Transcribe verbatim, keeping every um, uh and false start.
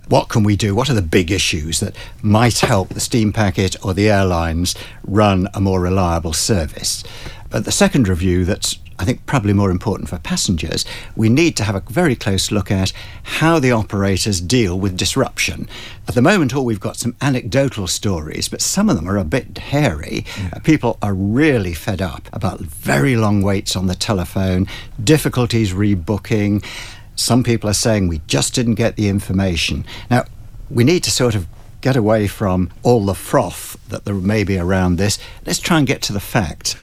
what can we do? What are the big issues that might help the steam packet or the airlines run a more reliable service? But the second review, that's I think probably more important for passengers, we need to have a very close look at how the operators deal with disruption. At the moment, all we've got some anecdotal stories, but some of them are a bit hairy. Yeah. People are really fed up about very long waits on the telephone, difficulties rebooking. Some people are saying we just didn't get the information. Now, we need to sort of get away from all the froth that there may be around this. Let's try and get to the facts.